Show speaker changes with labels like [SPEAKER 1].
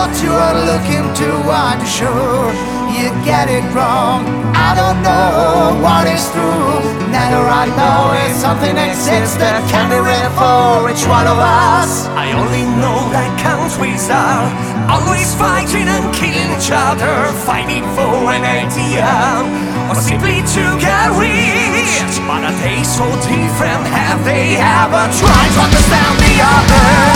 [SPEAKER 1] what you are looking to, I'm sure you get it wrong. I don't know what is true, neither I know if something exists that can be real for each one of us.
[SPEAKER 2] I only know that countries are always fighting and killing each other, fighting for an idea or simply to get rich. But are they so different? Have they ever tried to understand the other?